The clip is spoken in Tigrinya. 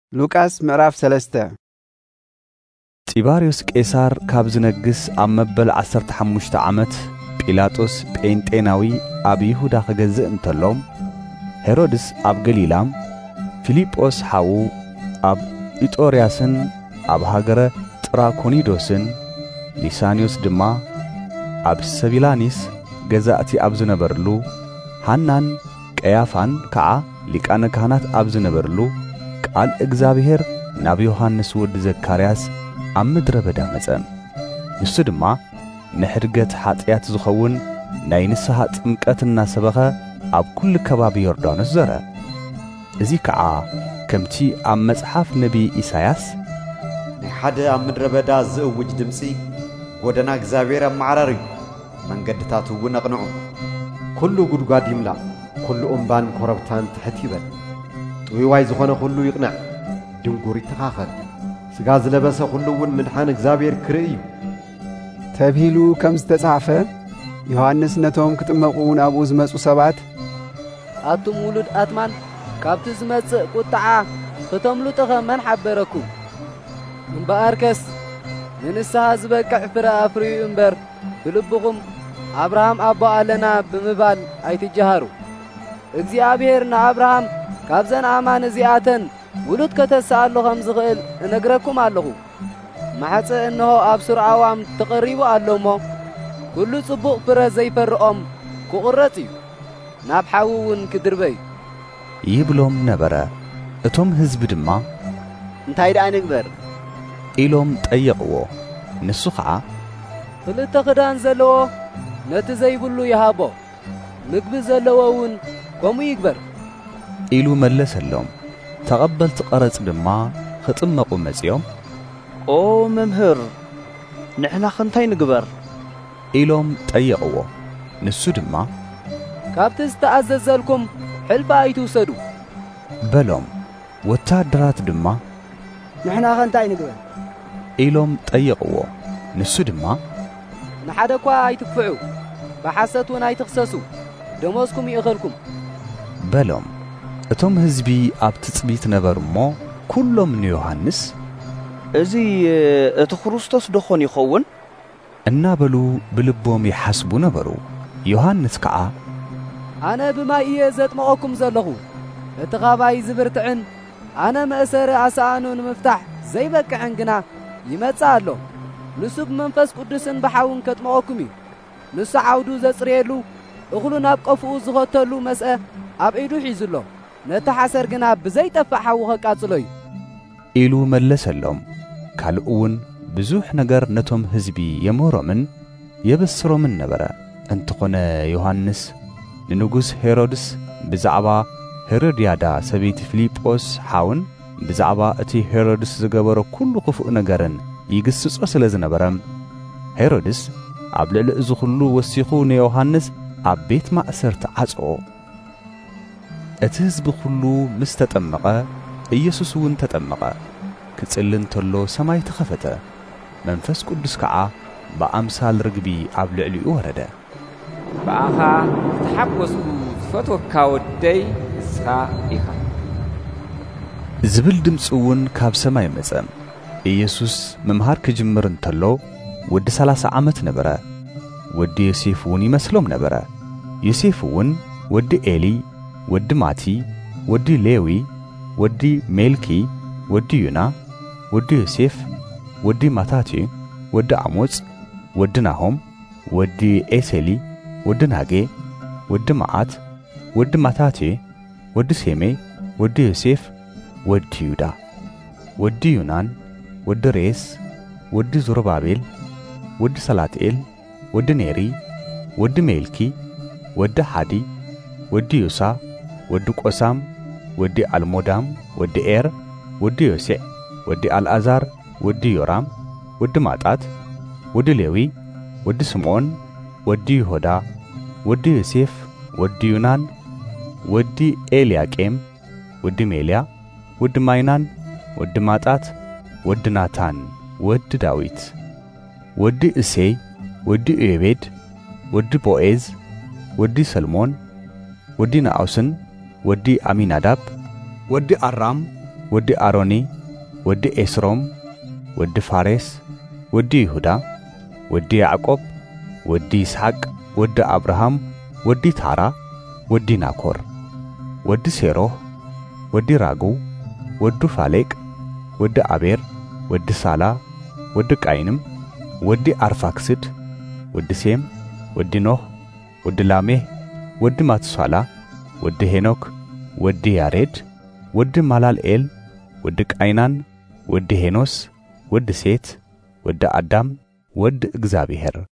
لوقاس مዕራፍ 3 ጢባርዮስ ቄሳር ካብ ዝነግስ ኣብ መበል 15 ዓመት ጲላጦስ ጴንጤናዊ ኣብ ይሁዳ ክገዝእ እንተሎም ሄሮድስ ኣብ ገሊላም ፊልጶስ ሓዉ ኣብ ኢጦርያስን ኣብ ሃገረ ጥራኮኒዶስን ሊሳኒዮስ ድማ ኣብ ሰቢላኒስ ገዛእቲ ኣብ ዝነበርሉ ሃናን ቀያፋን ከዓ ሊቃነ ካህናት ኣብ ዝነበርሉ ቃል እግዚአብሔር ናብ ዮሐንስ ወዲ ዘካርያስ ኣብ ምድረ በዳ መጸን ንሱ ድማ ንሕድገት ኃጢአት ዝኸውን ናይ ንስሐ ጥምቀት እናሰበኸ ኣብ ኩሉ ከባቢ ዮርዳኖስ ዘረ እዚ ከዓ ከምቲ ኣብ መጽሓፍ ነቢይ ኢሳያስ ናይ ሓደ ኣብ ምድረ በዳ ዝእውጅ ድምፂ ጎደና እግዚአብሔር ኣማዕራር እዩ መንገድታት እውን ኣቕንዑ ኩሉ ጉድጓድ ይምላ ኩሉ እምባን ኮረብታን ትሕት ይበል ጥዊዋይ ዝኾነ ኩሉ ይቕንዕ ድንጉር ይተኻኸል ስጋ ዝለበሰ ኩሉ እውን ምድሓን እግዚአብሔር ክርኢ እዩ ተብሂሉ ከም ዝተጻሕፈ ዮሐንስ ነቶም ክጥመቑ ናብኡ ዝመጹ ሰባት ኣቱም ውሉድ ኣትማን ካብቲ ዝመጽእ ቁጥዓ ክተምልጡኸ መን ሓበረኩም እምበኣርከስ ንንስሐ ዝበቅዕ ፍረ ኣፍርዩ እምበር ብልብኹም አብርሃም ኣቦ ኣለና ብምባል ኣይትጀሃሩ እግዚአብሔር ንአብርሃም ካብዘን ኣማን እዚኣተን ውሉድ ከተስኣሉ ከም ዝኽእል እነግረኩም ኣለኹ ማሕፀ እንሆ ኣብ ሱርዓዋም ተቐሪቡ ኣሎሞ ኩሉ ጽቡቕ ፍረ ዘይፈርኦም ክቑረጽ እዩ ናብ ሓዊ እውን ክድርበይ ይብሎም ነበረ እቶም ህዝቢ ድማ እንታይ ደኣ ንግበር ኢሎም ጠየቕዎ ንሱ ከዓ ክልተ ክዳን ዘለዎ ነቲ ዘይብሉ ይሃቦ ምግቢ ዘለዎ እውን ከምኡ ይግበር ኢሉ መለሰሎም ተቐበልቲ ቀረጽ ድማ ክጥመቑ መጺኦም ኦ መምህር ንሕና እንታይ ንግበር ኢሎም ጠየቕዎ ንሱ ድማ ካብቲ ዝተኣዘዘልኩም ሕልፊ ኣይትውሰዱ በሎም ወታደራት ድማ ንሕና እንታይ ንግበር ኢሎም ጠየቕዎ ንሱ ድማ ንሓደ እኳ ኣይትክፍዑ ብሓሰት እውን ኣይትኽሰሱ ደሞዝኩም ይእኸልኩም በሎም እቶም ህዝቢ ኣብ ትጽቢት ነበሩ እሞ ኩሎም ንዮሐንስ እዚ እቲ ክርስቶስ ደኾን ይኸውን እናበሉ ብልቦም ይሓስቡ ነበሩ ዮሐንስ ከዓ ኣነ ብማይ እየ ዘጥመቐኩም ዘለኹ እቲ ኻባይ ዝብርትዕን ኣነ መእሰሪ ኣሳኣኑ ንምፍታሕ ዘይበቅዕን ግና ይመጽእ ኣሎ ንሱ ብመንፈስ ቅዱስን ብሓውን ከጥመቐኩም እዩ ንሱ ዓውዱ ዘጽርየሉ እኽሉ ናብ ቀፍኡ ዝኸተሉ መስአ ኣብ ኢዱ ሒዙሎ ነቲ ሓሰር ግና ብዘይጠፍእ ሓዊ ኸቃጽሎ እዩ ኢሉ መለሰሎም ካልእ እውን ብዙሕ ነገር ነቶም ህዝቢ የምህሮምን የበስሮምን ነበረ እንተኾነ ዮሐንስ ንንጉስ ሄሮድስ ብዛዕባ ሄሮድያዳ ሰበይቲ ፊልጶስ ሓውን ብዛዕባ እቲ ሄሮድስ ዝገበሮ ኩሉ ክፉእ ነገርን ይግስጾ ስለ ዝነበረ ሄሮድስ ኣብ ልዕሊ እዚ ኩሉ ወሲኹ ንዮሐንስ ኣብ ቤት ማእሰርቲ ዓጽኦ እቲ ህዝቢ ኩሉ ምስ ተጠመቐ ኢየሱስ እውን ተጠመቐ ክጽሊ እንተሎ ሰማይ ተኸፈተ መንፈስ ቅዱስ ከዓ ብኣምሳል ርግቢ ኣብ ልዕሊኡ ወረደ በኣኻ ተሓጐስኩ ዝፈትወካ ወደይ ንስኻ ኢኻ ዝብል ድምፂ እውን ካብ ሰማይ መጸ ኢየሱስ ምምሃር ክጅምር እንተሎ ወዲ 30 ዓመት ነበረ ወዲ ዮሴፍ እውን ይመስሎም ነበረ ዮሴፍ እውን ወዲ ኤሊ ወዲ ማቲ ወዲ ሌዊ ወዲ ሜልኪ ወዲ ዩና ወዲ ዮሴፍ ወዲ ማታቲ ወዲ አሞጽ ወዲ ናሆም ወዲ ኤሴሊ ወዲ ናጌ ወዲ ማዓት ወዲ ማታቲ ወዲ ሴሜ ወዲ ዮሴፍ ወዲ ይሁዳ ወዲ ዩናን ወዲ ሬስ ወዲ ዙሩባቤል ወዲ ሰላትኤል ወዲ ኔሪ ወዲ ሜልኪ ወዲ ሓዲ ወዲ ዮሳ ወዲ ቆሳም ወዲ አልሞዳም ወዲ ኤር ወዲ ዮሴዕ ወዲ አልዓዛር ወዲ ዮራም ወዲ ማጣት ወዲ ሌዊ ወዲ ስምዖን ወዲ ይሁዳ ወዲ ዮሴፍ ወዲ ዩናን ወዲ ኤልያቄም ወዲ ሜልያ ወዲ ማይናን ወዲ ማጣት ወዲ ናታን ወዲ ዳዊት ወዲ እሴይ ወዲ ዮቤድ ወዲ ቦዔዝ ወዲ ሰልሞን ወዲ ናኦስን ወዲ አሚናዳብ ወዲ አራም ወዲ አሮኒ ወዲ ኤስሮም ወዲ ፋሬስ ወዲ ይሁዳ ወዲ ያዕቆብ ወዲ ይስሐቅ ወዲ አብርሃም ወዲ ታራ ወዲ ናኮር ወዲ ሴሮህ ወዲ ራጉ ወዲ ፋሌቅ ወዲ አቤር ወዲ ሳላ ወዲ ቃይንም ወዲ አርፋክስድ ወዲ ሴም ወዲ ኖህ ወዲ ላሜህ ወዲ ማትሷላ ወዲ ሄኖክ ወዲ ያሬድ ወዲ ማላልኤል ወዲ ቃይናን ወዲ ሄኖስ ወዲ ሴት ወዲ አዳም ወዲ እግዚአብሔር